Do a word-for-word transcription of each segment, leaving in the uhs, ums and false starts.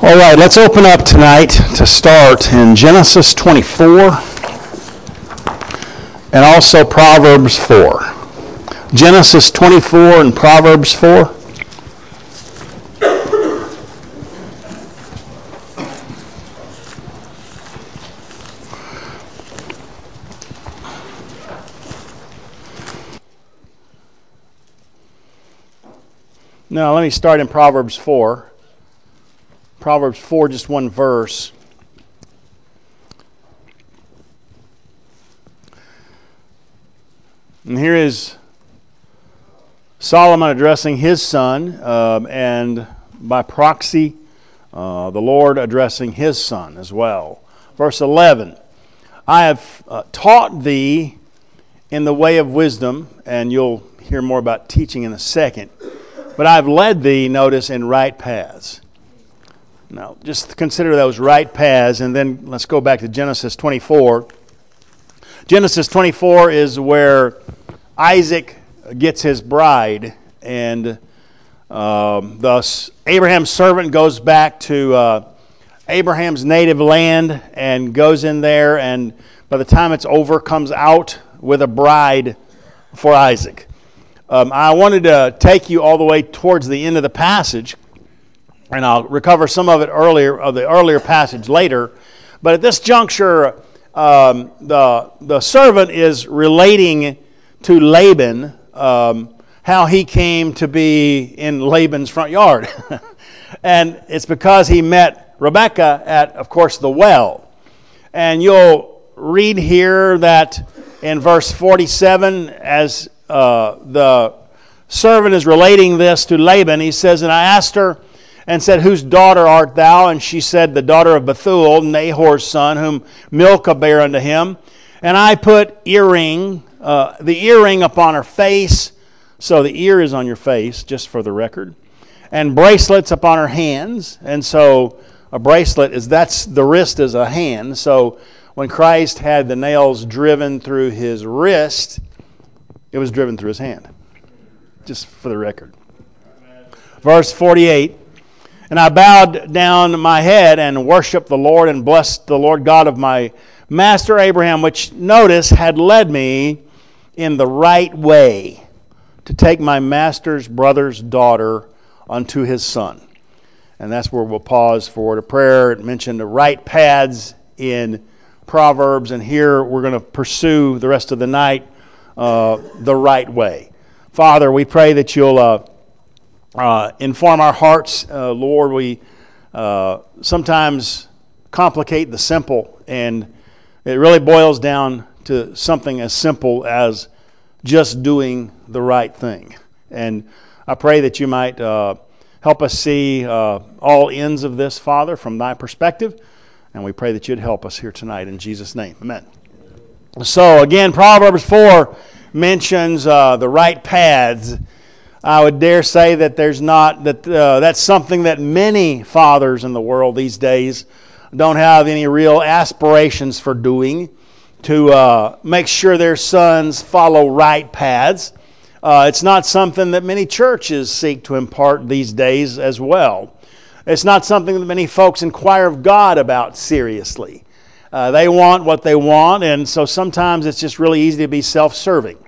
All right, let's open up tonight to start in Genesis twenty-four and also Proverbs four. Genesis twenty-four and Proverbs four. Now, let me start in Proverbs four. Proverbs four, just one verse. And here is Solomon addressing his son, um, and by proxy, uh, the Lord addressing his son as well. Verse eleven, I have uh, taught thee in the way of wisdom, and you'll hear more about teaching in a second, but I have led thee, notice, in right paths. Now, just consider those right paths, and then let's go back to Genesis twenty-four. Genesis twenty-four is where Isaac gets his bride, and um, thus Abraham's servant goes back to uh, Abraham's native land and goes in there, and by the time it's over, comes out with a bride for Isaac. Um, I wanted to take you all the way towards the end of the passage, and I'll recover some of it earlier, of the earlier passage later. But at this juncture, um, the the servant is relating to Laban um, how he came to be in Laban's front yard. And it's because he met Rebekah at, of course, the well. And you'll read here that in verse forty-seven, as uh, the servant is relating this to Laban, he says, and I asked her, and said, whose daughter art thou? And she said, the daughter of Bethuel, Nahor's son, whom Milcah bare unto him. And I put earring, uh, the earring upon her face. So the ear is on your face, just for the record. And bracelets upon her hands. And so a bracelet is, that's, the wrist is a hand. So when Christ had the nails driven through his wrist, it was driven through his hand. Just for the record. Verse forty-eight. And I bowed down my head and worshiped the Lord and blessed the Lord God of my master Abraham, which, notice, had led me in the right way to take my master's brother's daughter unto his son. And that's where we'll pause for a word of prayer. It mentioned the right paths in Proverbs, and here we're going to pursue the rest of the night uh, the right way. Father, we pray that you'll Uh, Uh, inform our hearts, uh, Lord. We uh, sometimes complicate the simple, and it really boils down to something as simple as just doing the right thing. And I pray that you might uh, help us see uh, all ends of this, Father, from thy perspective, and we pray that you'd help us here tonight in Jesus' name. Amen. So again, Proverbs four mentions uh, the right paths. I would dare say that there's not, that uh, that's something that many fathers in the world these days don't have any real aspirations for doing, to uh, make sure their sons follow right paths. Uh, it's not something that many churches seek to impart these days as well. It's not something that many folks inquire of God about seriously. Uh, they want what they want, and so sometimes it's just really easy to be self-serving.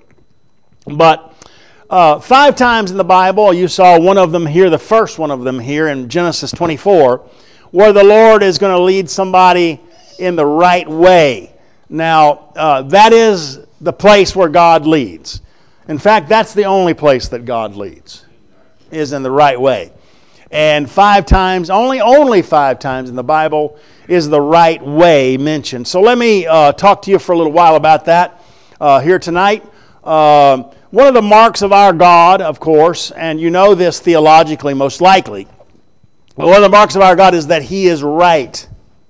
But Uh, five times in the Bible, you saw one of them here, the first one of them here in Genesis twenty-four, where the Lord is going to lead somebody in the right way. Now, uh, that is the place where God leads. In fact, that's the only place that God leads, is in the right way. And five times, only only five times in the Bible is the right way mentioned. So let me uh, talk to you for a little while about that uh, here tonight. Uh, One of the marks of our God, of course, and you know this theologically most likely, but one of the marks of our God is that He is right.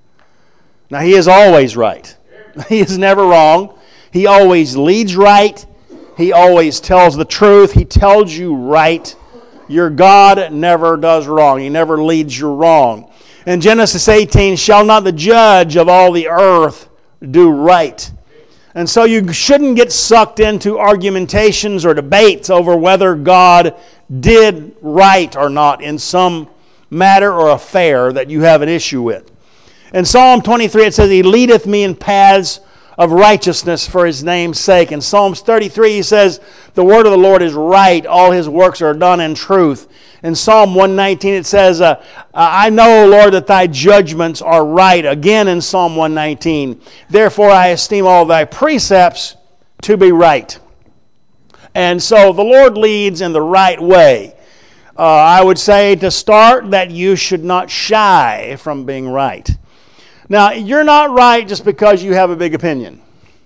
Now, He is always right. He is never wrong. He always leads right. He always tells the truth. He tells you right. Your God never does wrong. He never leads you wrong. In Genesis eighteen, shall not the judge of all the earth do right? And so you shouldn't get sucked into argumentations or debates over whether God did right or not in some matter or affair that you have an issue with. In Psalm twenty-three, it says, He leadeth me in paths of righteousness for His name's sake. In Psalms thirty-three, he says, the word of the Lord is right. All His works are done in truth. In Psalm one nineteen, it says, uh, I know, Lord, that Thy judgments are right. Again in Psalm one nineteen, therefore I esteem all Thy precepts to be right. And so the Lord leads in the right way. Uh, I would say to start that you should not shy from being right. Now, you're not right just because you have a big opinion.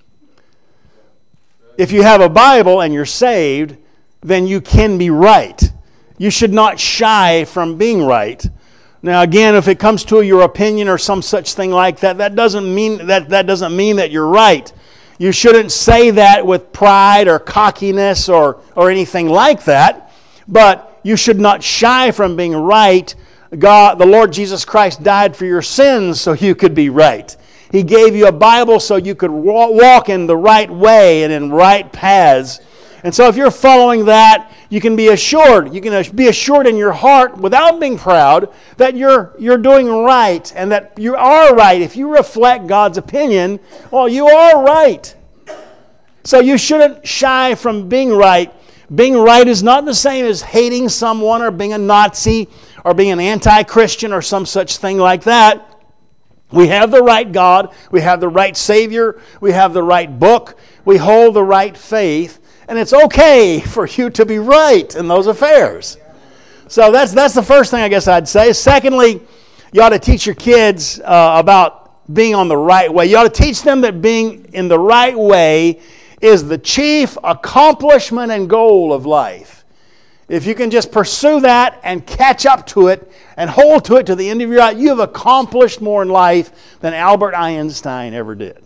If you have a Bible and you're saved, then you can be right. You should not shy from being right. Now, again, if it comes to your opinion or some such thing like that, that doesn't mean that, that doesn't mean that you're right. You shouldn't say that with pride or cockiness or, or anything like that. But you should not shy from being right. God, the Lord Jesus Christ died for your sins so you could be right. He gave you a Bible so you could walk in the right way and in right paths. And so if you're following that, you can be assured, you can be assured in your heart without being proud that you're, you're doing right and that you are right. If you reflect God's opinion, well, you are right. So you shouldn't shy from being right. Being right is not the same as hating someone or being a Nazi or being an anti-Christian or some such thing like that. We have the right God. We have the right Savior. We have the right book. We hold the right faith. And it's okay for you to be right in those affairs. So that's that's the first thing I guess I'd say. Secondly, you ought to teach your kids uh, about being on the right way. You ought to teach them that being in the right way is the chief accomplishment and goal of life. If you can just pursue that and catch up to it and hold to it to the end of your life, you have accomplished more in life than Albert Einstein ever did.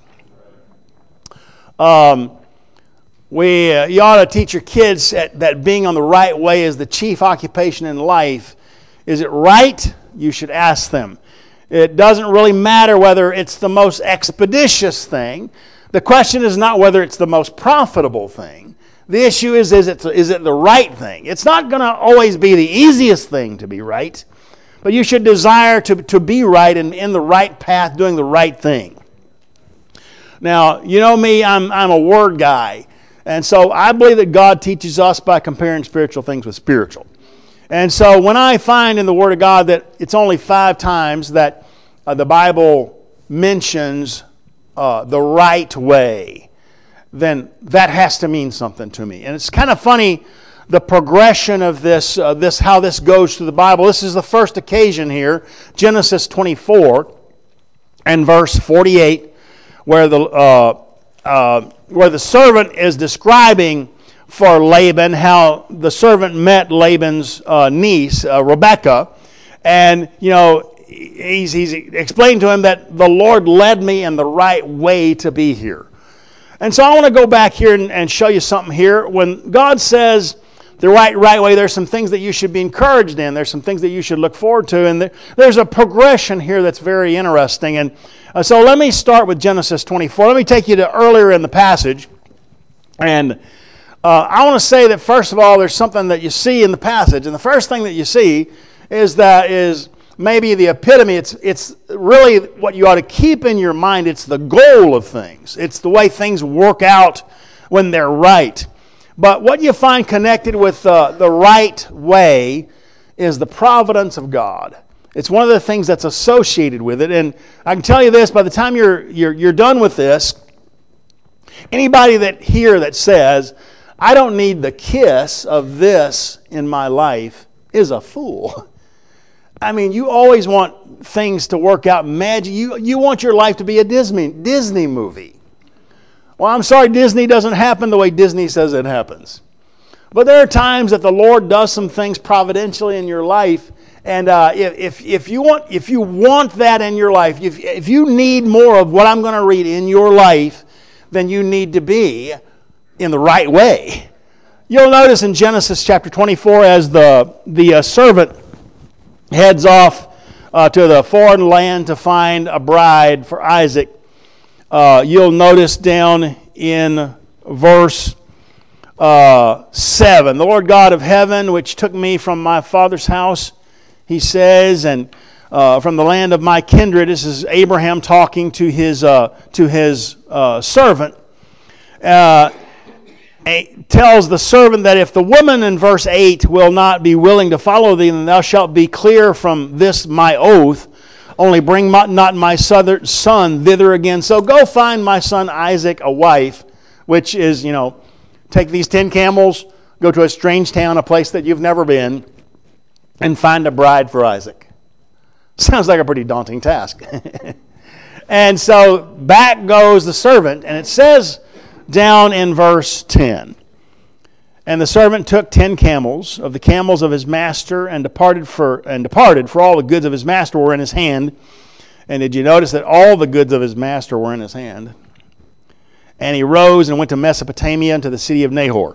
Um, we, uh, you ought to teach your kids that, that being on the right way is the chief occupation in life. Is it right? You should ask them. It doesn't really matter whether it's the most expeditious thing. The question is not whether it's the most profitable thing. The issue is, is it, is it the right thing? It's not going to always be the easiest thing to be right, but you should desire to, to be right and in the right path, doing the right thing. Now, you know me, I'm, I'm a word guy. And so I believe that God teaches us by comparing spiritual things with spiritual. And so when I find in the Word of God that it's only five times that uh, the Bible mentions uh, the right way, then that has to mean something to me. And it's kind of funny, the progression of this, uh, this how this goes through the Bible. This is the first occasion here, Genesis twenty-four and verse forty-eight, where the uh, uh, where the servant is describing for Laban how the servant met Laban's uh, niece, uh, Rebekah, and you know he's he's explained to him that the Lord led me in the right way to be here. And so I want to go back here and, and show you something here. When God says the right right way, there's some things that you should be encouraged in. There's some things that you should look forward to. And there, there's a progression here that's very interesting. And uh, so let me start with Genesis twenty-four. Let me take you to earlier in the passage. And uh, I want to say that first of all, there's something that you see in the passage. And the first thing that you see is that is maybe the epitome. It's, it's really what you ought to keep in your mind. It's the goal of things. It's the way things work out when they're right. But what you find connected with uh, the right way is the providence of God. It's one of the things that's associated with it. And I can tell you this, by the time you're you're, you're done with this, anybody that here that says, I don't need the kiss of this in my life is a fool. I mean, you always want things to work out magic. You, you want your life to be a Disney, Disney movie. Well, I'm sorry, Disney doesn't happen the way Disney says it happens. But there are times that the Lord does some things providentially in your life. And uh, if, if, you want, if you want that in your life, if, if you need more of what I'm going to read in your life, then you need to be in the right way. You'll notice in Genesis chapter twenty-four, as the, the uh, servant heads off uh, to the foreign land to find a bride for Isaac, uh, you'll notice down in verse uh, seven, the Lord God of heaven, which took me from my father's house, he says, and uh, from the land of my kindred. This is Abraham talking to his uh, to his uh, servant. Uh, tells the servant that if the woman in verse eight will not be willing to follow thee, then thou shalt be clear from this my oath. Only bring my, not my son thither again. So go find my son Isaac a wife, which is, you know, take these ten camels, go to a strange town, a place that you've never been, and find a bride for Isaac. Sounds like a pretty daunting task. And so back goes the servant, and it says down in verse ten, and the servant took ten camels of the camels of his master and departed for and departed for all the goods of his master were in his hand. And did you notice that all the goods of his master were in his hand? And he rose and went to Mesopotamia into the city of Nahor.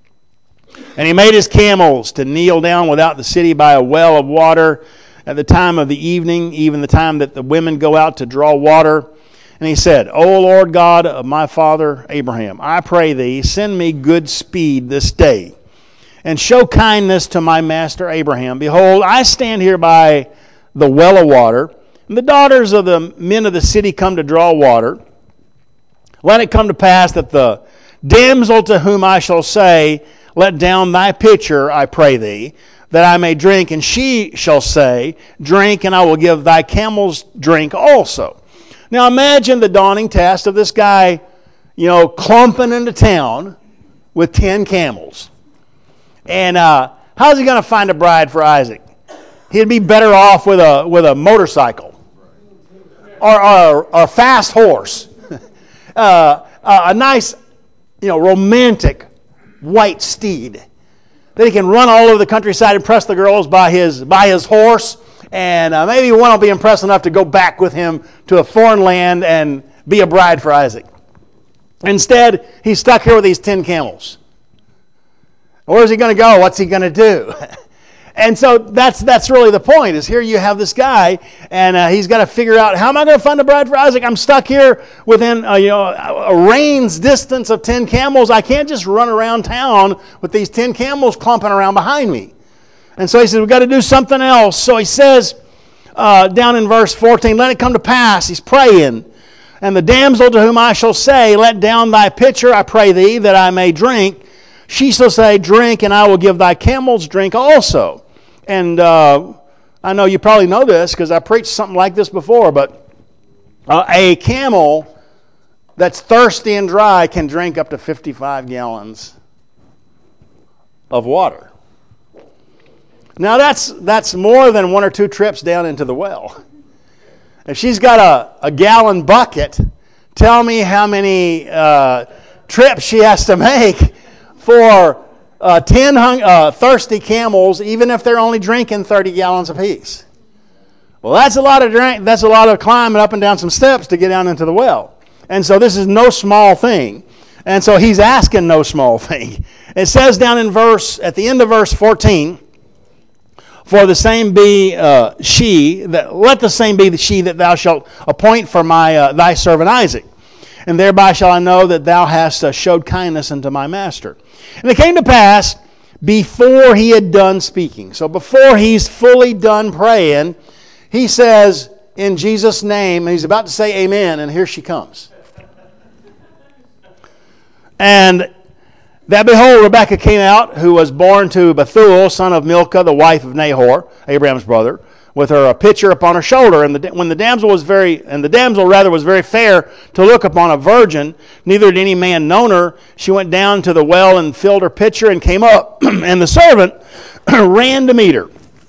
And he made his camels to kneel down without the city by a well of water at the time of the evening, even the time that the women go out to draw water. And he said, O Lord God of my father Abraham, I pray thee, send me good speed this day, and show kindness to my master Abraham. Behold, I stand here by the well of water, and the daughters of the men of the city come to draw water. Let it come to pass that the damsel to whom I shall say, let down thy pitcher, I pray thee, that I may drink, and she shall say, drink, and I will give thy camels drink also. Now imagine the daunting task of this guy, you know, clumping into town with ten camels. And uh, how's he going to find a bride for Isaac? He'd be better off with a with a motorcycle or, or, or a fast horse, uh, a nice, you know, romantic white steed that he can run all over the countryside, impress the girls by his by his horse. And uh, maybe one will be impressed enough to go back with him to a foreign land and be a bride for Isaac. Instead, he's stuck here with these ten camels. Where's he going to go? What's he going to do? And so that's that's really the point, is here you have this guy, and uh, he's got to figure out, how am I going to find a bride for Isaac? I'm stuck here within uh, you know, a reins distance of ten camels. I can't just run around town with these ten camels clumping around behind me. And so he says, we've got to do something else. So he says uh, down in verse fourteen, let it come to pass, he's praying, and the damsel to whom I shall say, let down thy pitcher, I pray thee, that I may drink. She shall say, drink, and I will give thy camels drink also. And uh, I know you probably know this because I preached something like this before, but uh, a camel that's thirsty and dry can drink up to fifty-five gallons of water. Now that's that's more than one or two trips down into the well. If she's got a, a gallon bucket, tell me how many uh, trips she has to make for uh, ten hung, uh, thirsty camels, even if they're only drinking thirty gallons apiece. Well, that's a lot of drink. That's a lot of climbing up and down some steps to get down into the well. And so this is no small thing. And so he's asking no small thing. It says down in verse, at the end of verse fourteen, for the same be uh, she, that let the same be the she that thou shalt appoint for my uh, thy servant Isaac. And thereby shall I know that thou hast uh, showed kindness unto my master. And it came to pass, before he had done speaking, so before he's fully done praying, he says, in Jesus' name, and he's about to say amen, and here she comes. And that behold, Rebekah came out, who was born to Bethuel, son of Milcah, the wife of Nahor, Abraham's brother, with her a pitcher upon her shoulder. And the, when the damsel was very, and the damsel rather was very fair to look upon, a virgin, neither did any man know her. She went down to the well and filled her pitcher and came up. And the servant ran to meet her.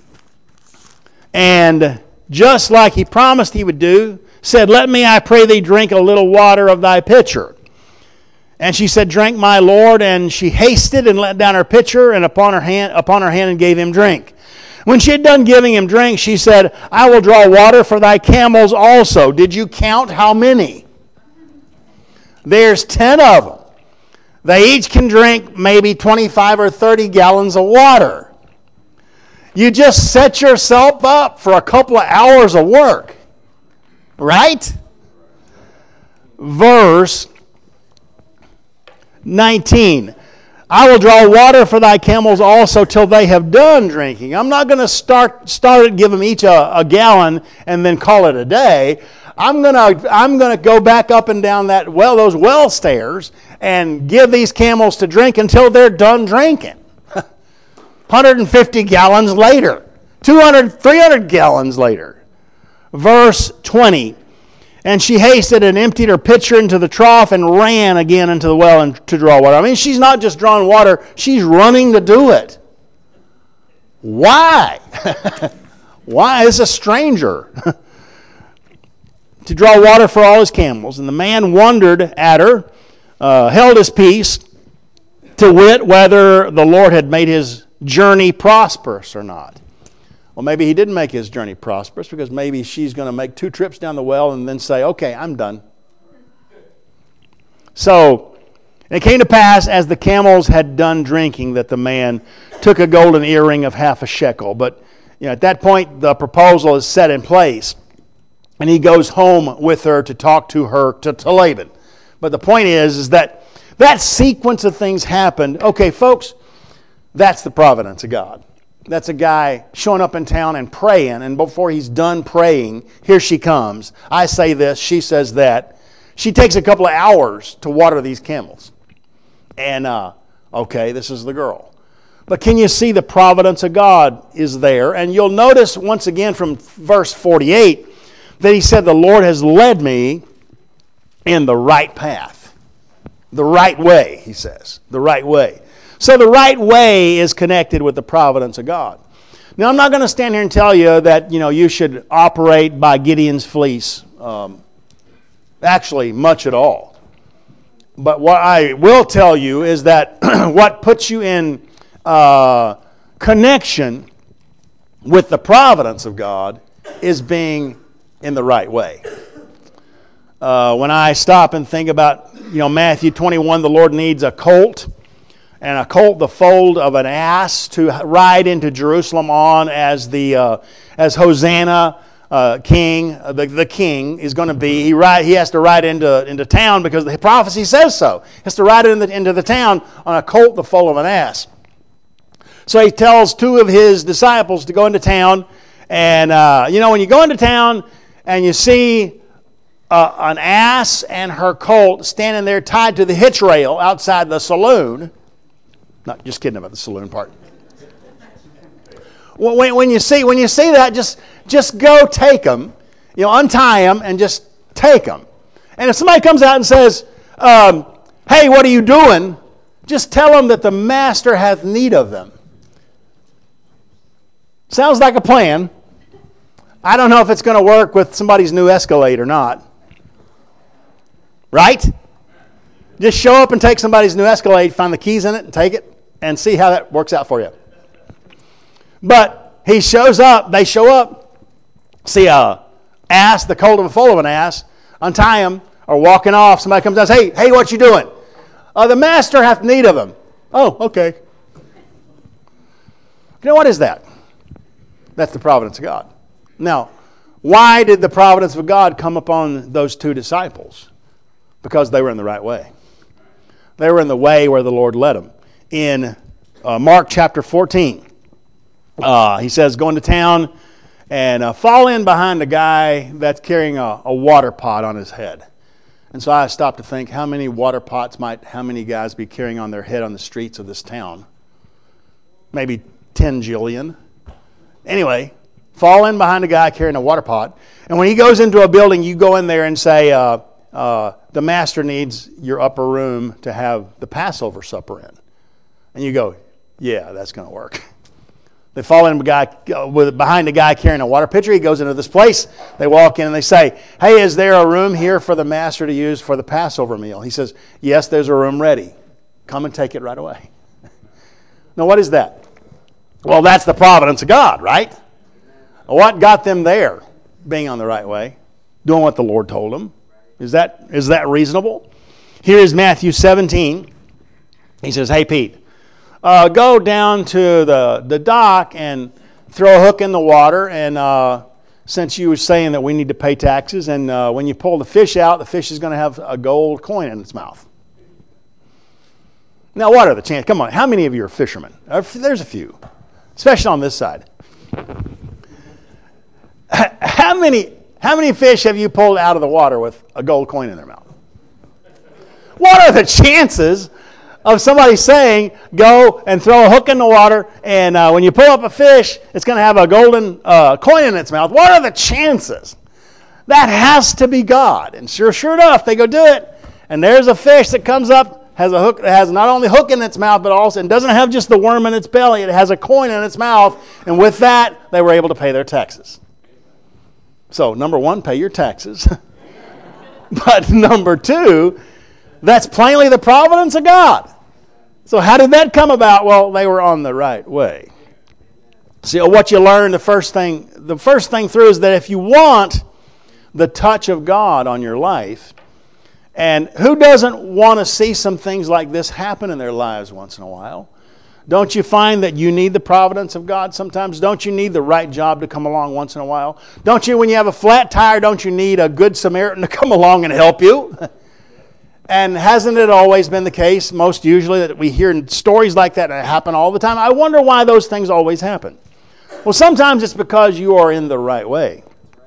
And just like he promised he would do, said, let me, I pray thee, drink a little water of thy pitcher. And she said, drink, my lord. And she hasted and let down her pitcher and upon her hand, upon her hand and gave him drink. When she had done giving him drink, she said, I will draw water for thy camels also. Did you count how many? There's ten of them. They each can drink maybe twenty-five or thirty gallons of water. You just set yourself up for a couple of hours of work. Right? Verse nineteen. I will draw water for thy camels also till they have done drinking. I'm not going to start start it, give them each a, a gallon and then call it a day. I'm going to I'm going to go back up and down that well those well stairs and give these camels to drink until they're done drinking. one hundred fifty gallons later, two hundred, three hundred gallons later. Verse twenty. And she hasted and emptied her pitcher into the trough and ran again into the well and to draw water. I mean, she's not just drawing water, she's running to do it. Why? Why? It's a stranger. To draw water for all his camels. And the man wondered at her, uh, held his peace, to wit whether the Lord had made his journey prosperous or not. Well, maybe he didn't make his journey prosperous because maybe she's going to make two trips down the well and then say, okay, I'm done. So it came to pass as the camels had done drinking that the man took a golden earring of half a shekel. But you know, at that point, the proposal is set in place. And he goes home with her to talk to her, to, to Laban. But the point is, is that that sequence of things happened. Okay, folks, that's the providence of God. That's a guy showing up in town and praying, and before he's done praying, here she comes. I say this, she says that. She takes a couple of hours to water these camels. And, uh, okay, this is the girl. But can you see the providence of God is there? And you'll notice once again from verse forty-eight that he said, the Lord has led me in the right path. The right way, he says. The right way. So the right way is connected with the providence of God. Now, I'm not going to stand here and tell you that, you know, you should operate by Gideon's fleece. Um, actually, much at all. But what I will tell you is that what puts you in uh, connection with the providence of God is being in the right way. Uh, when I stop and think about, you know, Matthew twenty-one, the Lord needs a colt. And a colt, the foal of an ass, to ride into Jerusalem on as the uh, as Hosanna uh, king, uh, the, the king is going to be. He ride, he has to ride into into town because the prophecy says so. He has to ride into the, into the town on a colt, the foal of an ass. So he tells two of his disciples to go into town, and uh, you know when you go into town and you see uh, an ass and her colt standing there tied to the hitch rail outside the saloon. Not just kidding about the saloon part. Well, when, when you see when you see that, just just go take them, you know, untie them and just take them. And if somebody comes out and says, um, "Hey, what are you doing?" Just tell them that the master hath need of them. Sounds like a plan. I don't know if it's going to work with somebody's new Escalade or not. Right? Just show up and take somebody's new Escalade, find the keys in it, and take it, and see how that works out for you. But he shows up, they show up, see a ass, the colt of a foal of an ass, untie him, or walking off, somebody comes out and says, hey, hey, what you doing? Uh, the master hath need of him. Oh, okay. You know, what is that? That's the providence of God. Now, why did the providence of God come upon those two disciples? Because they were in the right way. They were in the way where the Lord led them. In uh, Mark chapter fourteen, uh, he says, go into town and uh, fall in behind a guy that's carrying a, a water pot on his head. And so I stopped to think, how many water pots might how many guys be carrying on their head on the streets of this town? Maybe ten jillion. Anyway, fall in behind a guy carrying a water pot. And when he goes into a building, you go in there and say, uh, uh, the master needs your upper room to have the Passover supper in. And you go, yeah, that's going to work. They fall in a guy, with, behind a guy carrying a water pitcher. He goes into this place. They walk in and they say, hey, is there a room here for the master to use for the Passover meal? He says, yes, there's a room ready. Come and take it right away. Now, what is that? Well, that's the providence of God, right? What got them there? Being on the right way, doing what the Lord told them. Is that is that reasonable? Here is Matthew seventeen. He says, hey, Pete, uh, go down to the, the dock and throw a hook in the water. And uh, since you were saying that we need to pay taxes, and uh, when you pull the fish out, the fish is going to have a gold coin in its mouth. Now, what are the chances? Come on, how many of you are fishermen? There's a few, especially on this side. How many, how many fish have you pulled out of the water with a gold coin in their mouth? What are the chances of somebody saying, go and throw a hook in the water, and uh, when you pull up a fish, it's going to have a golden uh, coin in its mouth? What are the chances? That has to be God. And sure, sure enough, they go do it, and there's a fish that comes up, has a hook that has not only hook in its mouth, but also, and doesn't have just the worm in its belly, it has a coin in its mouth, and with that, they were able to pay their taxes. So, number one, pay your taxes. But number two, that's plainly the providence of God. So how did that come about? Well, they were on the right way. See, what you learn, the first thing, the first thing through is that if you want the touch of God on your life, and who doesn't want to see some things like this happen in their lives once in a while? Don't you find that you need the providence of God sometimes? Don't you need the right job to come along once in a while? Don't you, when you have a flat tire, don't you need a good Samaritan to come along and help you? And hasn't it always been the case, most usually, that we hear stories like that that happen all the time? I wonder why those things always happen. Well, sometimes it's because you are in the right way.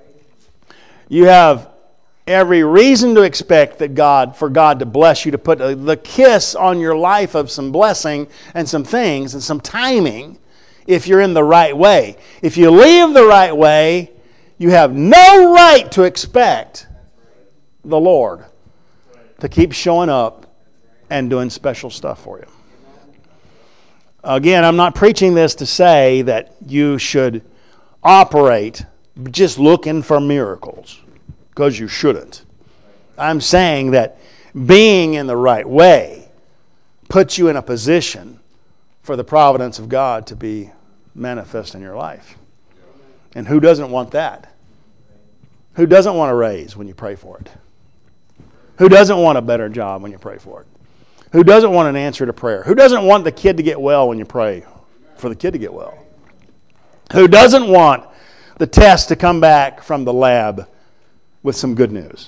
You have every reason to expect that God, for God to bless you, to put a, the kiss on your life of some blessing and some things and some timing if you're in the right way. If you leave the right way, you have no right to expect the Lord to keep showing up and doing special stuff for you. Again, I'm not preaching this to say that you should operate just looking for miracles, because you shouldn't. I'm saying that being in the right way puts you in a position for the providence of God to be manifest in your life. And who doesn't want that? Who doesn't want a raise when you pray for it? Who doesn't want a better job when you pray for it? Who doesn't want an answer to prayer? Who doesn't want the kid to get well when you pray for the kid to get well? Who doesn't want the test to come back from the lab with some good news?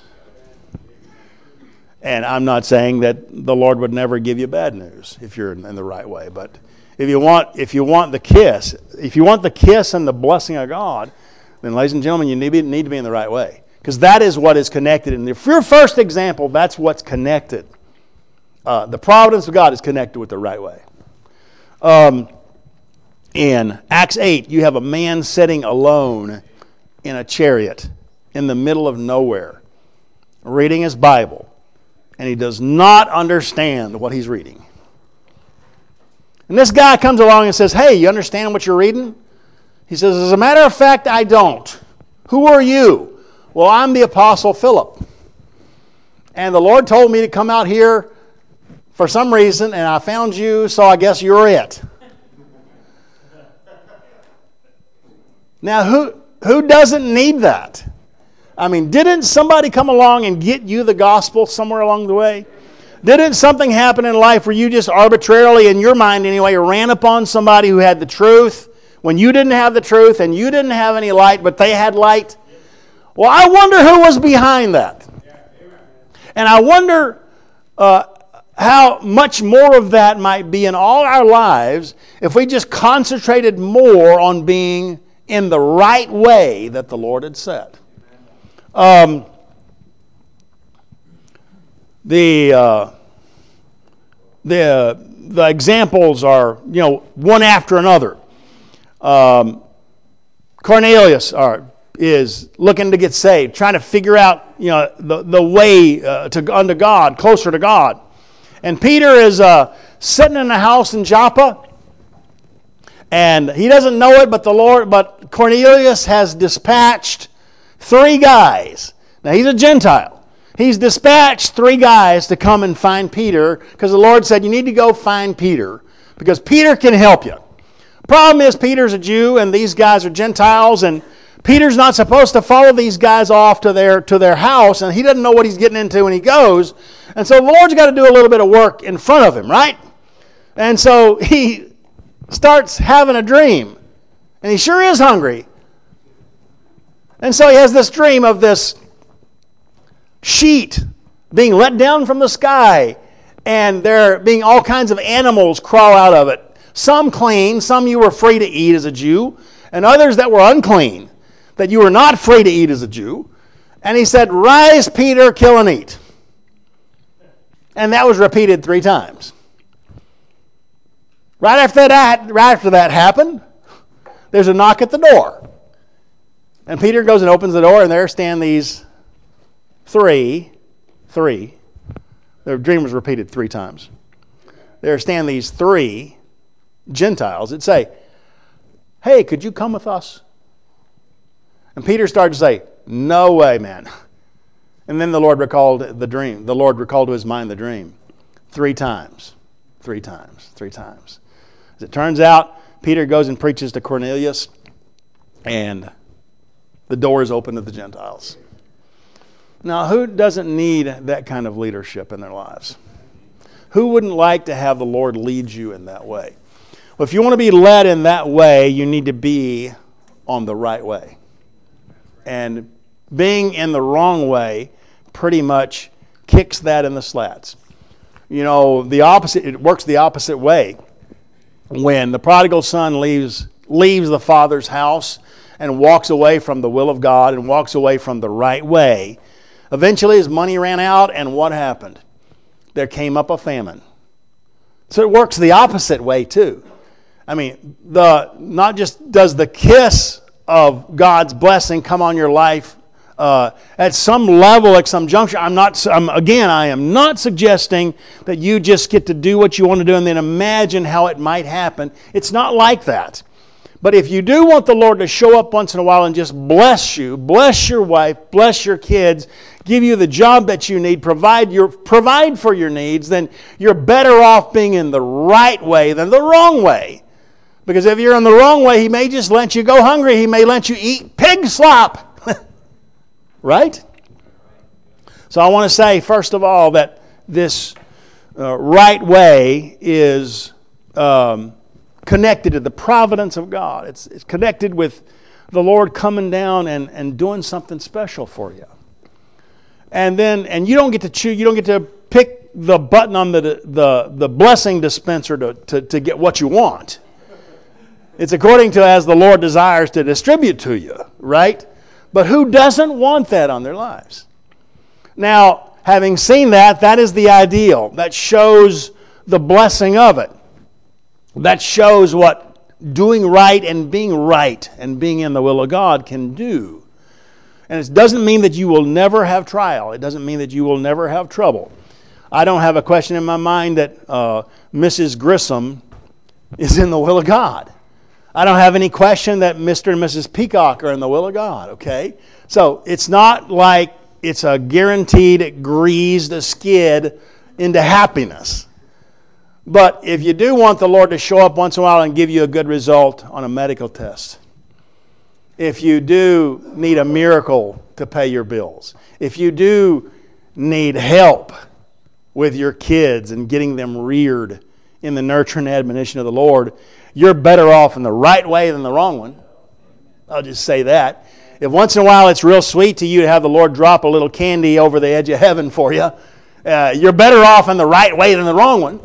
And I'm not saying that the Lord would never give you bad news if you're in the right way, but if you want if you want the kiss, if you want the kiss and the blessing of God, then ladies and gentlemen, you need, need to be in the right way. Because that is what is connected. And if your first example, that's what's connected. Uh, the providence of God is connected with the right way. Um, in Acts eight, you have a man sitting alone in a chariot in the middle of nowhere, reading his Bible, and he does not understand what he's reading. And this guy comes along and says, hey, you understand what you're reading? He says, as a matter of fact, I don't. Who are you? Well, I'm the Apostle Philip. And the Lord told me to come out here for some reason, and I found you, so I guess you're it. Now, who who doesn't need that? I mean, didn't somebody come along and get you the gospel somewhere along the way? Didn't something happen in life where you just arbitrarily, in your mind anyway, ran upon somebody who had the truth when you didn't have the truth and you didn't have any light, but they had light? Well, I wonder who was behind that. And I wonder uh, how much more of that might be in all our lives if we just concentrated more on being in the right way that the Lord had set. Um, the, uh, the, the examples are, you know, one after another. Um, Cornelius, or is looking to get saved, trying to figure out, you know, the, the way uh, to unto God, closer to God. And Peter is uh, sitting in a house in Joppa, and he doesn't know it, but the Lord, but Cornelius has dispatched three guys. Now he's a Gentile. He's dispatched three guys to come and find Peter, because the Lord said, you need to go find Peter, because Peter can help you. Problem is, Peter's a Jew, and these guys are Gentiles, and Peter's not supposed to follow these guys off to their to their house, and he doesn't know what he's getting into when he goes. And so the Lord's got to do a little bit of work in front of him, right? And so he starts having a dream, and he sure is hungry. And so he has this dream of this sheet being let down from the sky, and there being all kinds of animals crawl out of it. Some clean, some you were free to eat as a Jew, and others that were unclean, that you were not free to eat as a Jew. And he said, rise, Peter, kill and eat. And that was repeated three times. Right after that, right after that happened, there's a knock at the door. And Peter goes and opens the door, and there stand these three, three, the dream was repeated three times. There stand these three Gentiles that say, hey, could you come with us? And Peter started to say, no way, man. And then the Lord recalled the dream. The Lord recalled to his mind the dream. Three times. Three times. Three times. As it turns out, Peter goes and preaches to Cornelius, and the door is open to the Gentiles. Now, who doesn't need that kind of leadership in their lives? Who wouldn't like to have the Lord lead you in that way? Well, if you want to be led in that way, you need to be on the right way. And being in the wrong way pretty much kicks that in the slats. You know, the opposite, it works the opposite way. When the prodigal son leaves leaves the father's house and walks away from the will of God and walks away from the right way, eventually his money ran out, and what happened? There came up a famine. So it works the opposite way too. I mean, the not just does the kiss of God's blessing come on your life uh, at some level, at some juncture. I'm not. I'm, again, I am not suggesting that you just get to do what you want to do and then imagine how it might happen. It's not like that. But if you do want the Lord to show up once in a while and just bless you, bless your wife, bless your kids, give you the job that you need, provide your provide for your needs, then you're better off being in the right way than the wrong way. Because if you're in the wrong way, He may just let you go hungry. He may let you eat pig slop. Right? So I want to say, first of all, that this uh, right way is um, connected to the providence of God. It's, it's connected with the Lord coming down and, and doing something special for you. And then, and you don't get to choose, you don't get to pick the button on the the, the blessing dispenser to, to, to get what you want. It's according to as the Lord desires to distribute to you, right? But who doesn't want that on their lives? Now, having seen that, that is the ideal. That shows the blessing of it. That shows what doing right and being right and being in the will of God can do. And it doesn't mean that you will never have trial. It doesn't mean that you will never have trouble. I don't have a question in my mind that uh, Missus Grissom is in the will of God. I don't have any question that Mister and Missus Peacock are in the will of God, okay? So it's not like it's a guaranteed greased skid into happiness. But if you do want the Lord to show up once in a while and give you a good result on a medical test, if you do need a miracle to pay your bills, if you do need help with your kids and getting them reared in the nurture and admonition of the Lord, you're better off in the right way than the wrong one. I'll just say that. If once in a while it's real sweet to you to have the Lord drop a little candy over the edge of heaven for you, uh, you're better off in the right way than the wrong one.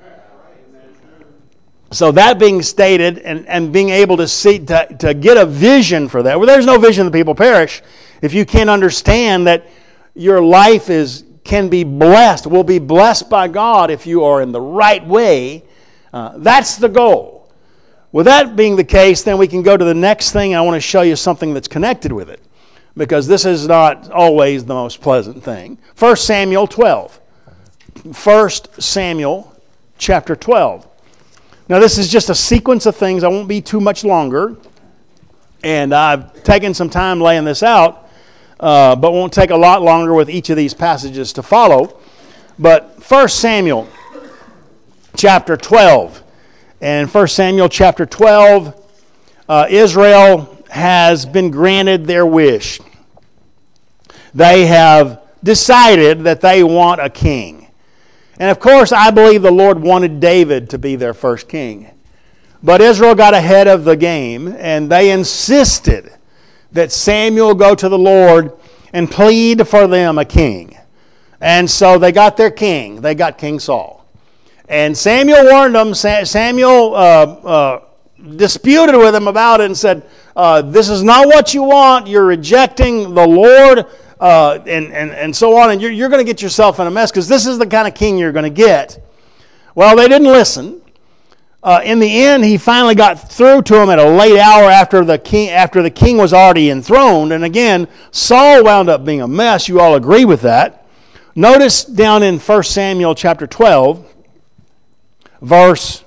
So that being stated, and, and being able to see to, to get a vision for that. Well, there's no vision the people perish. If you can't understand that your life is can be blessed, will be blessed by God if you are in the right way, uh, that's the goal. With that being the case, then we can go to the next thing. I want to show you something that's connected with it, because this is not always the most pleasant thing. First Samuel twelve. First Samuel chapter twelve. Now this is just a sequence of things. I won't be too much longer. And I've taken some time laying this out, uh, but won't take a lot longer with each of these passages to follow. But First Samuel chapter twelve. And in First Samuel chapter twelve, uh, Israel has been granted their wish. They have decided that they want a king. And of course, I believe the Lord wanted David to be their first king. But Israel got ahead of the game, and they insisted that Samuel go to the Lord and plead for them a king. And so they got their king. They got King Saul. And Samuel warned them. Samuel uh, uh, disputed with him about it and said, uh, this is not what you want. You're rejecting the Lord uh, and, and, and so on. And you're, you're going to get yourself in a mess because this is the kind of king you're going to get. Well, they didn't listen. Uh, in the end, he finally got through to him at a late hour after the king after the king was already enthroned. And again, Saul wound up being a mess. You all agree with that. Notice down in First Samuel chapter twelve, verse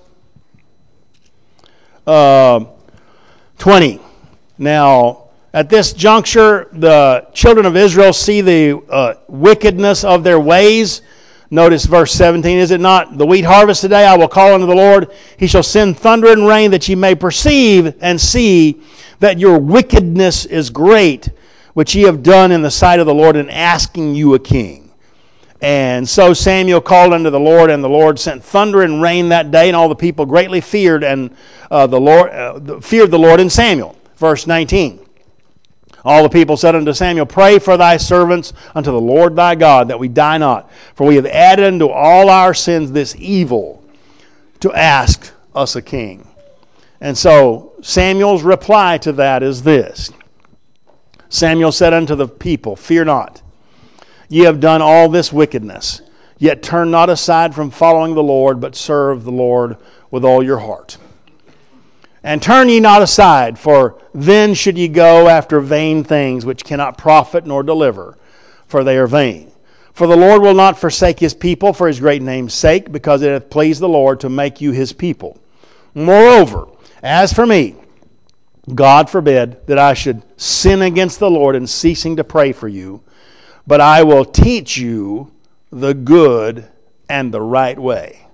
uh, twenty. Now, at this juncture, the children of Israel see the uh, wickedness of their ways. Notice verse seventeen, is it not the wheat harvest today? I will call unto the Lord. He shall send thunder and rain that ye may perceive and see that your wickedness is great, which ye have done in the sight of the Lord in asking you a king. And so Samuel called unto the Lord, and the Lord sent thunder and rain that day, and all the people greatly feared and uh, the Lord uh, feared the Lord and Samuel. Verse nineteen. All the people said unto Samuel, pray for thy servants unto the Lord thy God, that we die not. For we have added unto all our sins this evil, to ask us a king. And so Samuel's reply to that is this. Samuel said unto the people, fear not. Ye have done all this wickedness, yet turn not aside from following the Lord, but serve the Lord with all your heart. And turn ye not aside, for then should ye go after vain things which cannot profit nor deliver, for they are vain. For the Lord will not forsake his people for his great name's sake, because it hath pleased the Lord to make you his people. Moreover, as for me, God forbid that I should sin against the Lord in ceasing to pray for you, but I will teach you the good and the right way.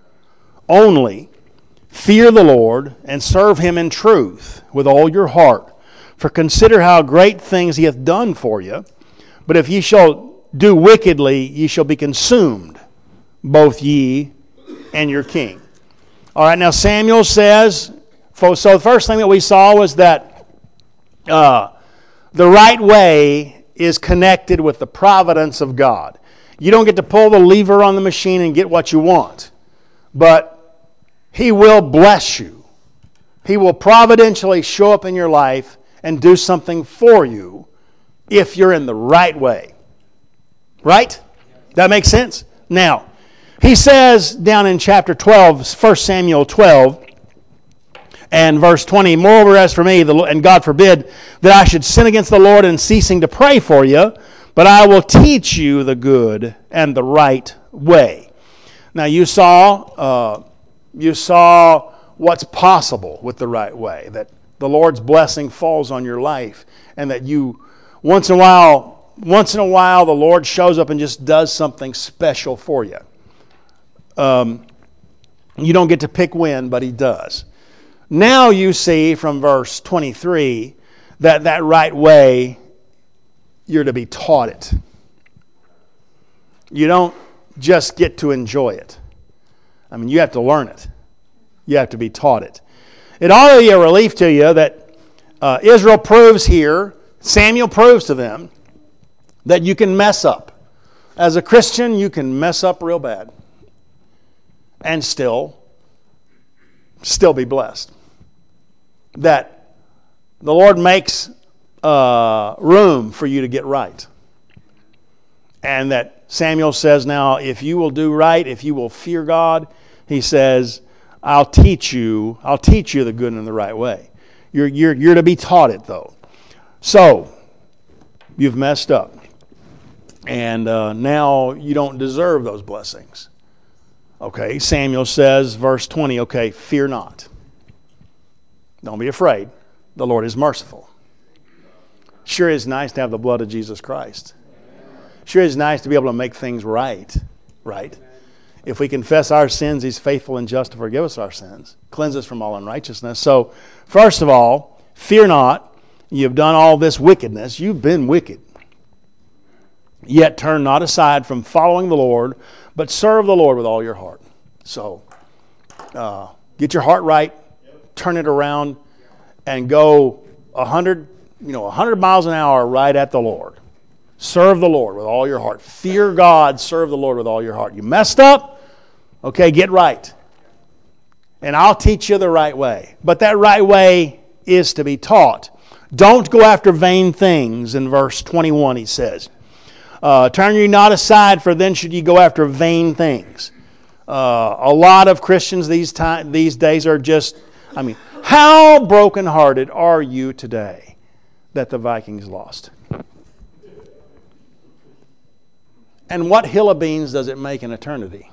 Only fear the Lord and serve him in truth with all your heart. For consider how great things he hath done for you. But if ye shall do wickedly, ye shall be consumed, both ye and your king. All right, now Samuel says, so the first thing that we saw was that uh, the right way is connected with the providence of God. You don't get to pull the lever on the machine and get what you want. But he will bless you. He will providentially show up in your life and do something for you if you're in the right way. Right? That makes sense? Now, he says down in chapter twelve, First Samuel twelve, and verse twenty, moreover, as for me, the, and God forbid that I should sin against the Lord in ceasing to pray for you, but I will teach you the good and the right way. Now, you saw... Uh, You saw what's possible with the right way, that the Lord's blessing falls on your life, and that you, once in a while, once in a while, the Lord shows up and just does something special for you. Um, you don't get to pick when, but he does. Now you see from verse twenty-three that that right way, you're to be taught it. You don't just get to enjoy it. I mean, you have to learn it. You have to be taught it. It ought to be a relief to you that uh, Israel proves here, Samuel proves to them, that you can mess up. As a Christian, you can mess up real bad and still, still be blessed. That the Lord makes uh, room for you to get right. And that Samuel says, now, if you will do right, if you will fear God, he says, I'll teach you, I'll teach you the good and the right way. You're, you're, you're to be taught it, though. So, you've messed up. And uh, now you don't deserve those blessings. Okay, Samuel says, verse twenty, okay, fear not. Don't be afraid. The Lord is merciful. Sure is nice to have the blood of Jesus Christ. Sure is nice to be able to make things right, right? If we confess our sins, he's faithful and just to forgive us our sins, cleanse us from all unrighteousness. So, first of all, fear not. You've done all this wickedness. You've been wicked. Yet turn not aside from following the Lord, but serve the Lord with all your heart. So, uh, get your heart right, turn it around, and go a hundred, you know, a hundred miles an hour right at the Lord. Serve the Lord with all your heart. Fear God, serve the Lord with all your heart. You messed up? Okay, get right. And I'll teach you the right way. But that right way is to be taught. Don't go after vain things, in verse twenty-one he says. Uh, Turn you not aside, for then should you go after vain things. Uh, a lot of Christians these time, these days are just, I mean, how brokenhearted are you today that the Vikings lost? And what hill of beans does it make in eternity?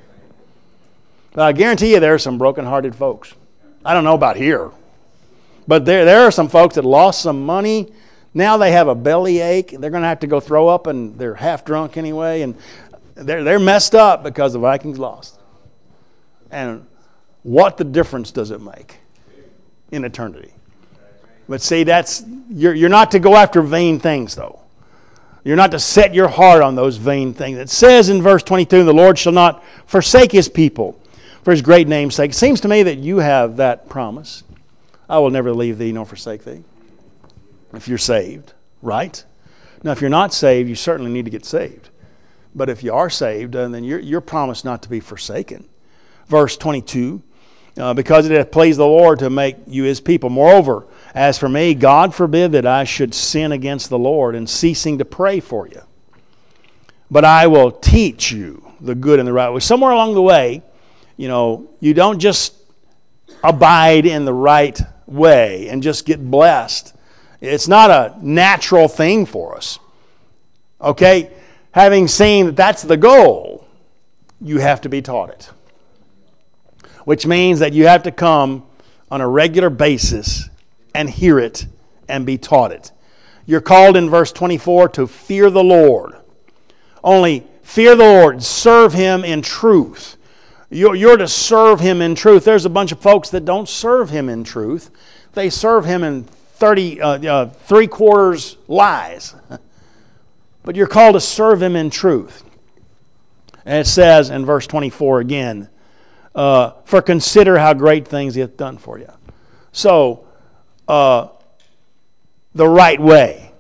But I guarantee you there are some broken-hearted folks. I don't know about here. But there, there are some folks that lost some money. Now they have a belly ache. They're going to have to go throw up, and they're half drunk anyway. And they're, they're messed up because the Vikings lost. And what the difference does it make in eternity? But see, that's you're, you're not to go after vain things, though. You're not to set your heart on those vain things. It says in verse twenty-two, the Lord shall not forsake his people for his great name's sake. It seems to me that you have that promise. I will never leave thee nor forsake thee. If you're saved, right? Now, if you're not saved, you certainly need to get saved. But if you are saved, then you're, you're promised not to be forsaken. Verse twenty-two, uh, because it hath pleased the Lord to make you his people. Moreover, as for me, God forbid that I should sin against the Lord in ceasing to pray for you. But I will teach you the good and the right way. Somewhere along the way, you know, you don't just abide in the right way and just get blessed. It's not a natural thing for us. Okay? Having seen that that's the goal, you have to be taught it. Which means that you have to come on a regular basis and hear it and be taught it. You're called in verse twenty-four to fear the Lord. Only fear the Lord, serve him in truth. You're, you're to serve him in truth. There's a bunch of folks that don't serve him in truth. They serve him in thirty, uh, uh, three quarters lies. But you're called to serve him in truth. And it says in verse twenty-four again, uh, for consider how great things he hath done for you. So, uh, the right way.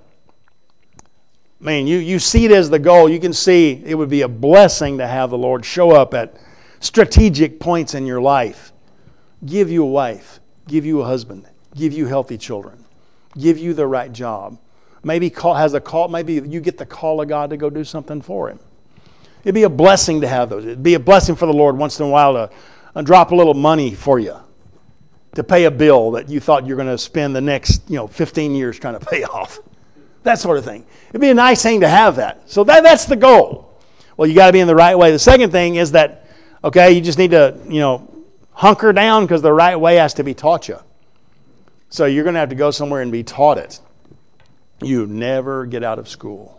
I mean, you, you see it as the goal. You can see it would be a blessing to have the Lord show up at strategic points in your life. Give you a wife. Give you a husband. Give you healthy children. Give you the right job. Maybe call, has a call. Maybe you get the call of God to go do something for him. It'd be a blessing to have those. It'd be a blessing for the Lord once in a while to uh, drop a little money for you to pay a bill that you thought you're going to spend the next, you know, fifteen years trying to pay off. That sort of thing. It'd be a nice thing to have that. So that, that's the goal. Well, you got to be in the right way. The second thing is that, okay, you just need to, you know, hunker down because the right way has to be taught you. So you're going to have to go somewhere and be taught it. You never get out of school.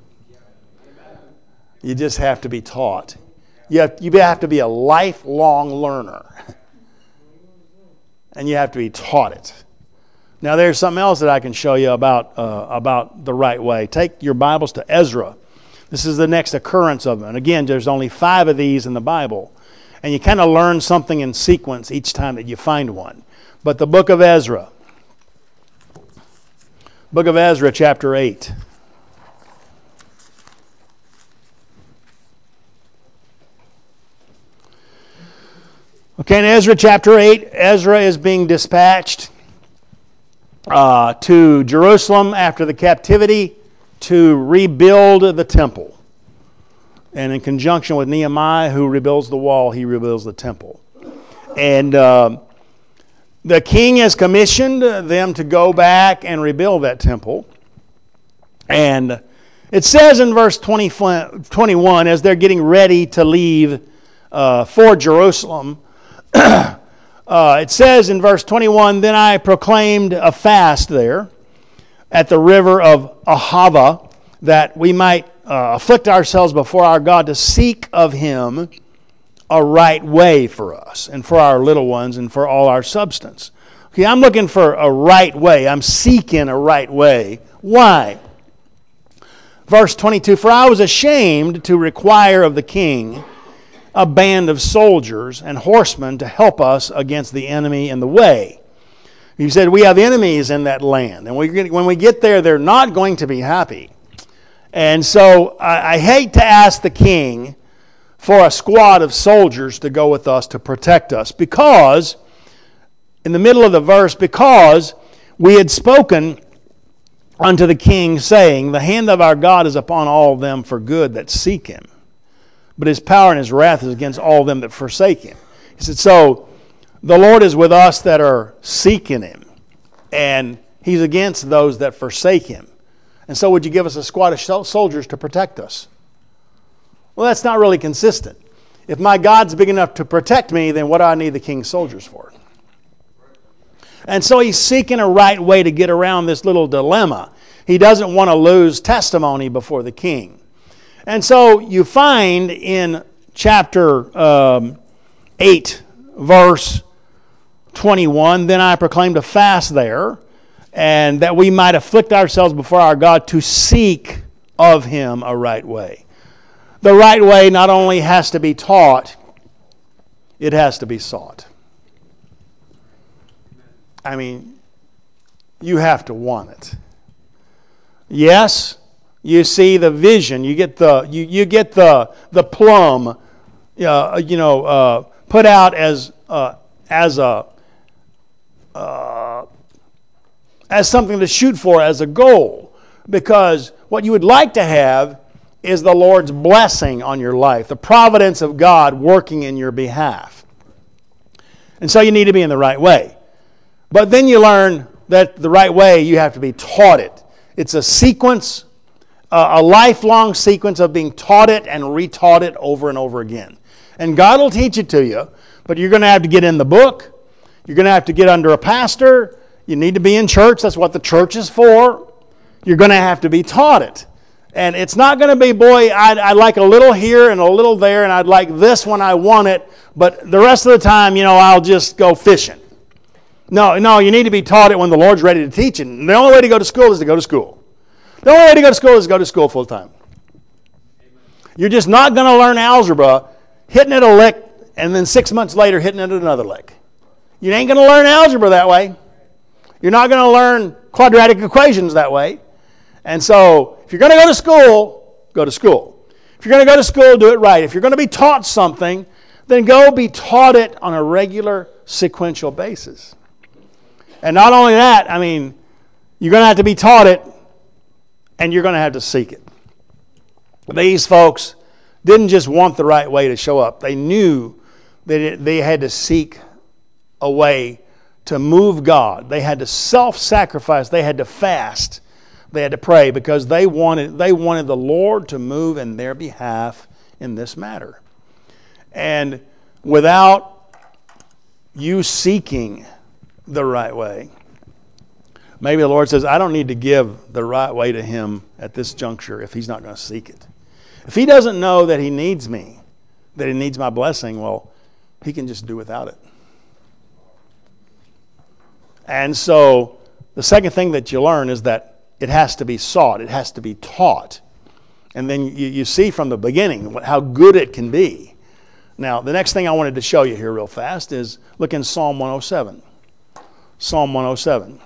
You just have to be taught. You have, you have to be a lifelong learner. And you have to be taught it. Now there's something else that I can show you about, uh, about the right way. Take your Bibles to Ezra. This is the next occurrence of them. And again, there's only five of these in the Bible. And you kind of learn something in sequence each time that you find one. But the book of Ezra. Book of Ezra, chapter eight. Okay, in Ezra chapter eight, Ezra is being dispatched uh, to Jerusalem after the captivity to rebuild the temple. And in conjunction with Nehemiah, who rebuilds the wall, he rebuilds the temple. And uh, the king has commissioned them to go back and rebuild that temple. And it says in verse twenty, twenty-one, as they're getting ready to leave uh, for Jerusalem, uh, it says in verse twenty-one, then I proclaimed a fast there at the river of Ahava, that we might uh, afflict ourselves before our God to seek of him a right way for us and for our little ones and for all our substance. Okay, I'm looking for a right way. I'm seeking a right way. Why? Verse twenty-two, for I was ashamed to require of the king a band of soldiers and horsemen to help us against the enemy in the way. He said, we have enemies in that land. And we, when we get there, they're not going to be happy. And so I, I hate to ask the king for a squad of soldiers to go with us to protect us, because, in the middle of the verse, because we had spoken unto the king, saying, the hand of our God is upon all them for good that seek him, but his power and his wrath is against all them that forsake him. He said, so the Lord is with us that are seeking him, and he's against those that forsake him. And so would you give us a squad of soldiers to protect us? Well, that's not really consistent. If my God's big enough to protect me, then what do I need the king's soldiers for? And so he's seeking a right way to get around this little dilemma. He doesn't want to lose testimony before the king. And so you find in chapter um, eight, verse twenty-one, then I proclaimed a fast there, and that we might afflict ourselves before our God to seek of him a right way. The right way not only has to be taught, it has to be sought. I mean, you have to want it. Yes, you see the vision. You get the you, you get the the plum, uh, you know, uh, put out as uh, as a uh, as something to shoot for, as a goal, because what you would like to have is the Lord's blessing on your life, the providence of God working in your behalf. And so you need to be in the right way. But then you learn that the right way, you have to be taught it. It's a sequence, a lifelong sequence of being taught it and retaught it over and over again. And God will teach it to you, but you're going to have to get in the book. You're going to have to get under a pastor. You need to be in church. That's what the church is for. You're going to have to be taught it. And it's not going to be, boy, I'd, I'd like a little here and a little there, and I'd like this when I want it, but the rest of the time, you know, I'll just go fishing. No, no, you need to be taught it when the Lord's ready to teach it. And the only way to go to school is to go to school. The only way to go to school is to go to school full time. You're just not going to learn algebra hitting it a lick and then six months later hitting it another lick. You ain't going to learn algebra that way. You're not going to learn quadratic equations that way. And so, if you're going to go to school, go to school. If you're going to go to school, do it right. If you're going to be taught something, then go be taught it on a regular, sequential basis. And not only that, I mean, you're going to have to be taught it, and you're going to have to seek it. These folks didn't just want the right way to show up. They knew that they had to seek a way to move God. They had to self-sacrifice. They had to fast. They had to pray because they wanted they wanted the Lord to move in their behalf in this matter. And without you seeking the right way, maybe the Lord says, I don't need to give the right way to him at this juncture if he's not going to seek it. If he doesn't know that he needs me, that he needs my blessing, well, he can just do without it. And so the second thing that you learn is that it has to be sought. It has to be taught. And then you, you see from the beginning how good it can be. Now, the next thing I wanted to show you here real fast is look in Psalm one oh seven. Psalm one oh seven.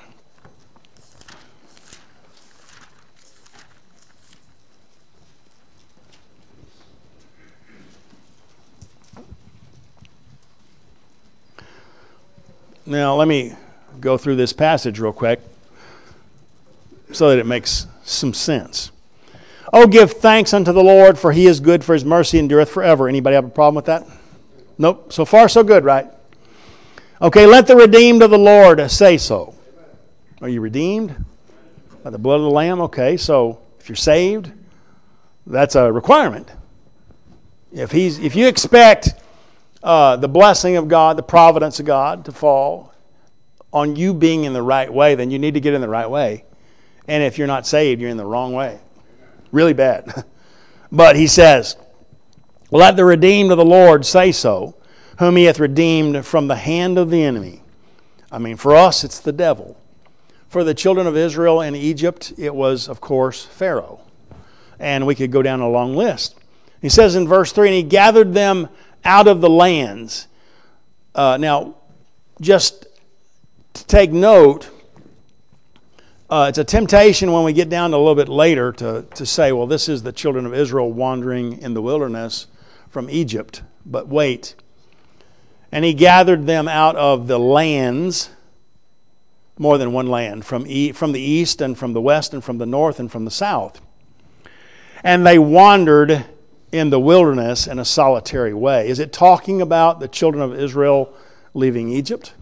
Now, let me go through this passage real quick so that it makes some sense. Oh, give thanks unto the Lord, for he is good, for his mercy endureth forever. Anybody have a problem with that? Nope. So far, so good, right? Okay, let the redeemed of the Lord say so. Are you redeemed by the blood of the Lamb? Okay, so if you're saved, that's a requirement. If he's, if you expect uh, the blessing of God, the providence of God to fall on you being in the right way, then you need to get in the right way. And if you're not saved, you're in the wrong way. Really bad. But he says, let the redeemed of the Lord say so, whom he hath redeemed from the hand of the enemy. I mean, for us, it's the devil. For the children of Israel in Egypt, it was, of course, Pharaoh. And we could go down a long list. He says in verse three, and he gathered them out of the lands. Uh, now, just to take note, uh, it's a temptation when we get down to a little bit later to, to say, well, this is the children of Israel wandering in the wilderness from Egypt. But wait. And he gathered them out of the lands, more than one land, from, e- from the east and from the west and from the north and from the south. And they wandered in the wilderness in a solitary way. Is it talking about the children of Israel leaving Egypt?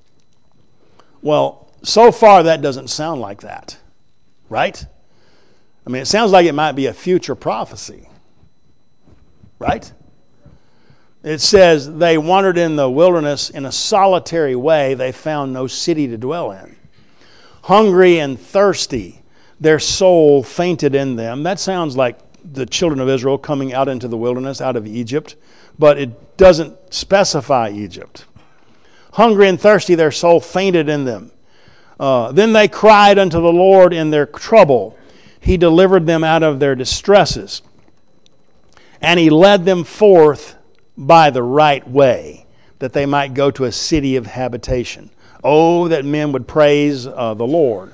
Well, so far that doesn't sound like that, right? I mean, it sounds like it might be a future prophecy, right? It says they wandered in the wilderness in a solitary way. They found no city to dwell in. Hungry and thirsty, their soul fainted in them. That sounds like the children of Israel coming out into the wilderness, out of Egypt, but it doesn't specify Egypt. Hungry and thirsty, their soul fainted in them. Uh, then they cried unto the Lord in their trouble. He delivered them out of their distresses. And he led them forth by the right way, that they might go to a city of habitation. Oh, that men would praise uh, the Lord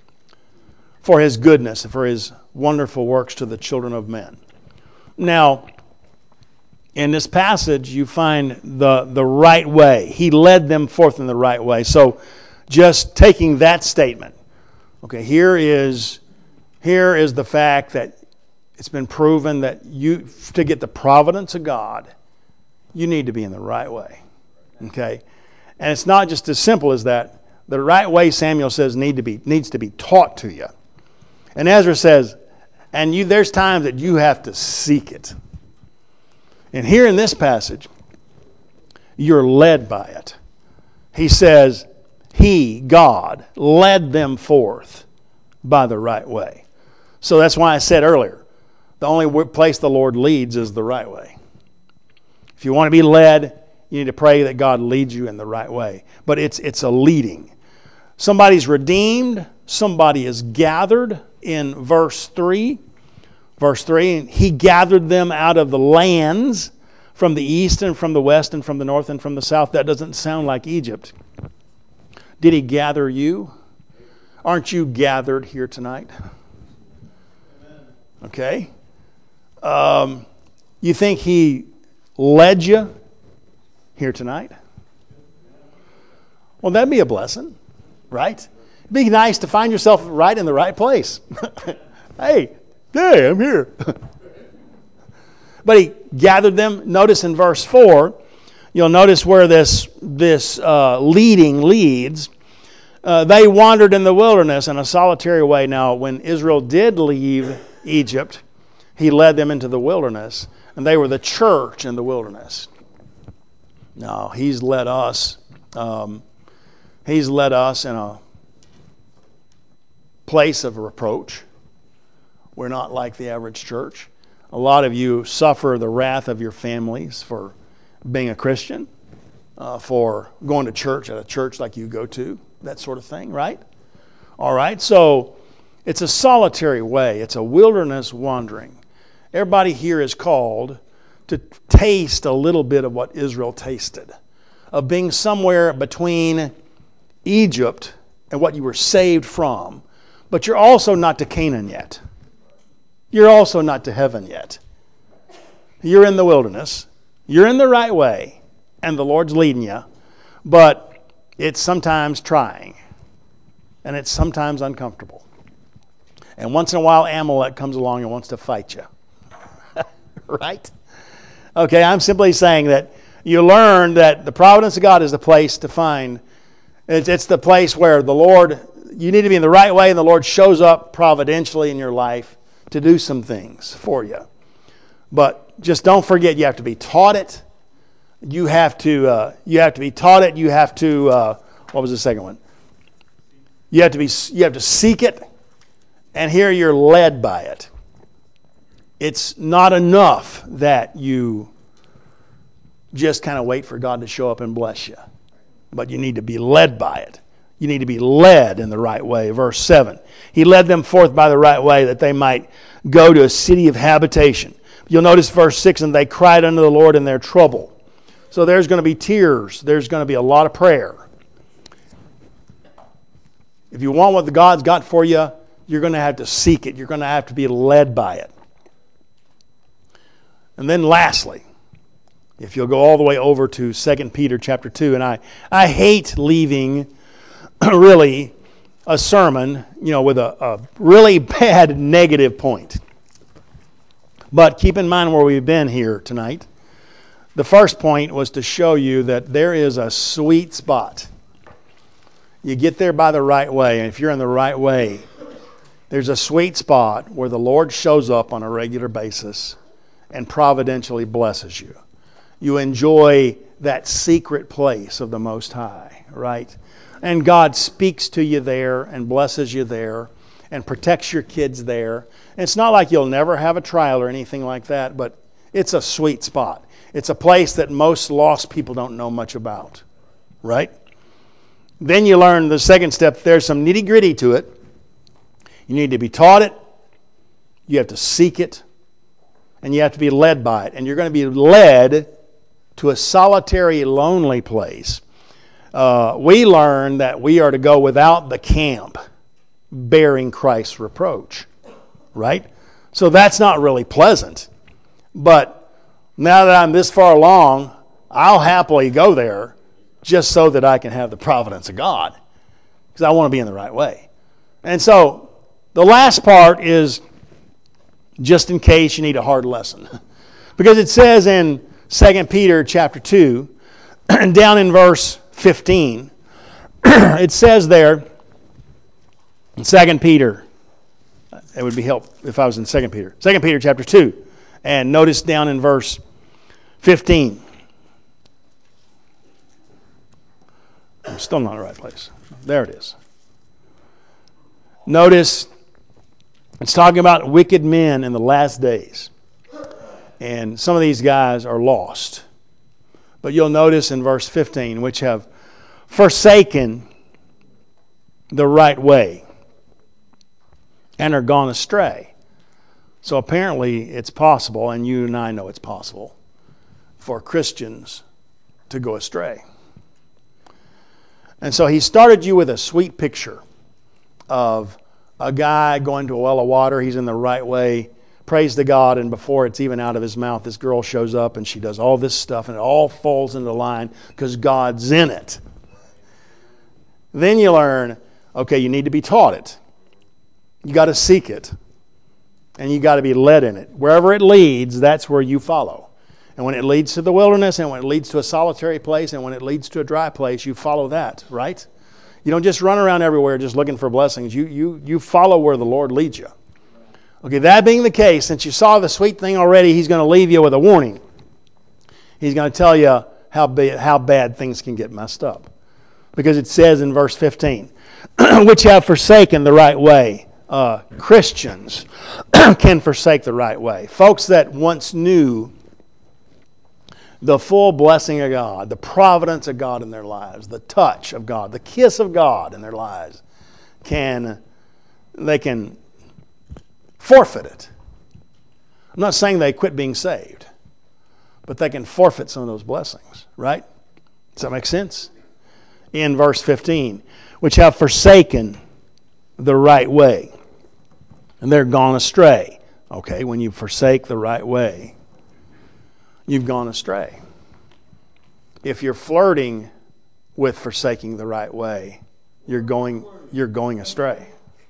for his goodness, for his wonderful works to the children of men. Now, in this passage, you find the, the right way. He led them forth in the right way. So, just taking that statement, okay, here is, here is the fact that it's been proven that you, to get the providence of God, you need to be in the right way, okay? And it's not just as simple as that. The right way, Samuel says, need to be needs to be taught to you. And Ezra says, and you, there's times that you have to seek it. And here in this passage, you're led by it. He says, He, God, led them forth by the right way. So that's why I said earlier, the only place the Lord leads is the right way. If you want to be led, you need to pray that God leads you in the right way. But it's it's a leading. Somebody's redeemed. Somebody is gathered in verse three. Verse three, He gathered them out of the lands from the east and from the west and from the north and from the south. That doesn't sound like Egypt. Did He gather you? Aren't you gathered here tonight? Okay. Um, you think He led you here tonight? Well, that'd be a blessing, right? It'd be nice to find yourself right in the right place. Hey, hey, I'm here. But He gathered them. Notice in verse four, you'll notice where this, this uh, leading leads. Uh, they wandered in the wilderness in a solitary way. Now, when Israel did leave Egypt, He led them into the wilderness, and they were the church in the wilderness. No, He's led us. Um, he's led us in a place of reproach. We're not like the average church. A lot of you suffer the wrath of your families for being a Christian, uh, for going to church at a church like you go to, that sort of thing, right? All right, so it's a solitary way. It's a wilderness wandering. Everybody here is called to taste a little bit of what Israel tasted, of being somewhere between Egypt and what you were saved from, but you're also not to Canaan yet. You're also not to heaven yet. You're in the wilderness. You're in the right way, and the Lord's leading you, but it's sometimes trying, and it's sometimes uncomfortable. And once in a while, Amalek comes along and wants to fight you. Right? Okay, I'm simply saying that you learn that the providence of God is the place to find. It's, it's the place where the Lord, you need to be in the right way, and the Lord shows up providentially in your life to do some things for you. But just don't forget, you have to be taught it. You have to. Uh, you have to be taught it. You have to. Uh, what was the second one? You have to be. You have to seek it, and here you're led by it. It's not enough that you just kind of wait for God to show up and bless you, but you need to be led by it. You need to be led in the right way. Verse seven, He led them forth by the right way that they might go to a city of habitation. You'll notice verse six, and they cried unto the Lord in their trouble. So there's going to be tears. There's going to be a lot of prayer. If you want what God's got for you, you're going to have to seek it. You're going to have to be led by it. And then lastly, if you'll go all the way over to Second Peter chapter two, and I, I hate leaving really a sermon, you know, with a, a really bad negative point. But keep in mind where we've been here tonight. The first point was to show you that there is a sweet spot. You get there by the right way, and if you're in the right way, there's a sweet spot where the Lord shows up on a regular basis and providentially blesses you. You enjoy that secret place of the Most High, right? And God speaks to you there and blesses you there and protects your kids there. And it's not like you'll never have a trial or anything like that, but it's a sweet spot. It's a place that most lost people don't know much about, right? Then you learn the second step, there's some nitty-gritty to it. You need to be taught it. You have to seek it. And you have to be led by it. And you're going to be led to a solitary, lonely place. Uh, we learn that we are to go without the camp, bearing Christ's reproach. Right? So that's not really pleasant. But now that I'm this far along, I'll happily go there just so that I can have the providence of God. Because I want to be in the right way. And so the last part is just in case you need a hard lesson. Because it says in Second Peter chapter two, down in verse fifteen, it says there, in Second Peter, it would be helpful if I was in Second Peter. Second Peter chapter two, and notice down in verse fifteen. I'm still not in the right place. There it is. Notice it's talking about wicked men in the last days. And some of these guys are lost. But you'll notice in verse fifteen, which have forsaken the right way and are gone astray. So apparently it's possible, and you and I know it's possible, for Christians to go astray. And so he started you with a sweet picture of a guy going to a well of water. He's in the right way. Praise to God. And before it's even out of his mouth, this girl shows up and she does all this stuff. And it all falls into line because God's in it. Then you learn, okay, you need to be taught it. You got to seek it. And you got to be led in it. Wherever it leads, that's where you follow. And when it leads to the wilderness, and when it leads to a solitary place, and when it leads to a dry place, you follow that, right? You don't just run around everywhere just looking for blessings. You, you, you follow where the Lord leads you. Okay, that being the case, since you saw the sweet thing already, He's going to leave you with a warning. He's going to tell you how, ba- how bad things can get messed up. Because it says in verse fifteen, which have forsaken the right way. Uh, Christians can forsake the right way. Folks that once knew the full blessing of God, the providence of God in their lives, the touch of God, the kiss of God in their lives, can they can forfeit it. I'm not saying they quit being saved, but they can forfeit some of those blessings, right? Does that make sense? In verse fifteen, which have forsaken the right way, and they're gone astray. Okay, when you forsake the right way, you've gone astray. If you're flirting with forsaking the right way, you're going you're going astray.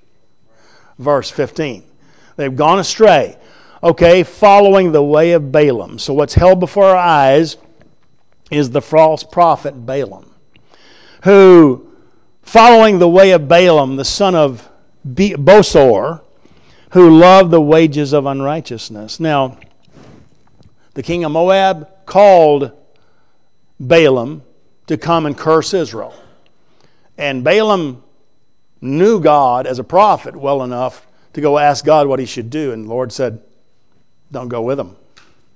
Verse fifteen. They've gone astray. Okay, following the way of Balaam. So what's held before our eyes is the false prophet Balaam, who, following the way of Balaam, the son of Bosor, who loved the wages of unrighteousness. Now, the king of Moab called Balaam to come and curse Israel. And Balaam knew God as a prophet well enough to go ask God what he should do. And the Lord said, don't go with him.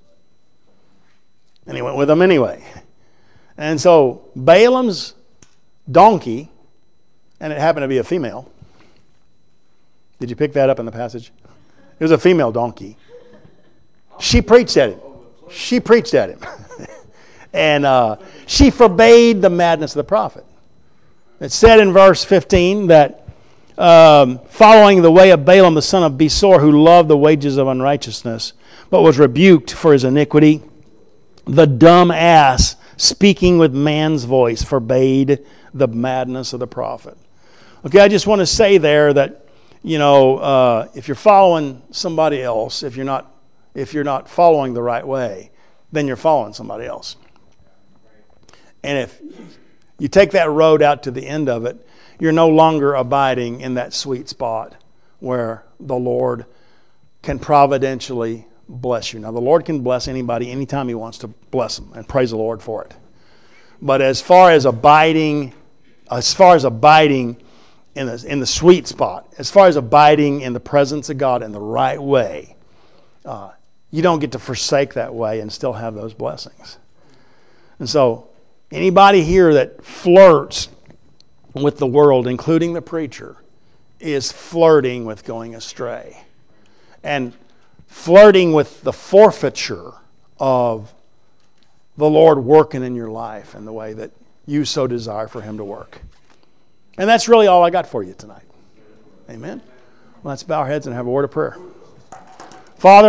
And he went with him anyway. And so Balaam's donkey, and it happened to be a female. Did you pick that up in the passage? It was a female donkey. She preached at him. She preached at him. and uh, she forbade the madness of the prophet. It said in verse fifteen that um, following the way of Balaam the son of Besor, who loved the wages of unrighteousness, but was rebuked for his iniquity. The dumb ass, speaking with man's voice, forbade the madness of the prophet. Okay, I just want to say there that, you know, uh, if you're following somebody else, if you're not, if you're not following the right way, then you're following somebody else. And if you take that road out to the end of it, you're no longer abiding in that sweet spot where the Lord can providentially bless you. Now, the Lord can bless anybody anytime He wants to bless them, and praise the Lord for it. But as far as abiding, as far as abiding in the, in the sweet spot, as far as abiding in the presence of God in the right way, uh, you don't get to forsake that way and still have those blessings. And so, anybody here that flirts with the world, including the preacher, is flirting with going astray. And flirting with the forfeiture of the Lord working in your life in the way that you so desire for Him to work. And that's really all I got for you tonight. Amen. Let's bow our heads and have a word of prayer. Father,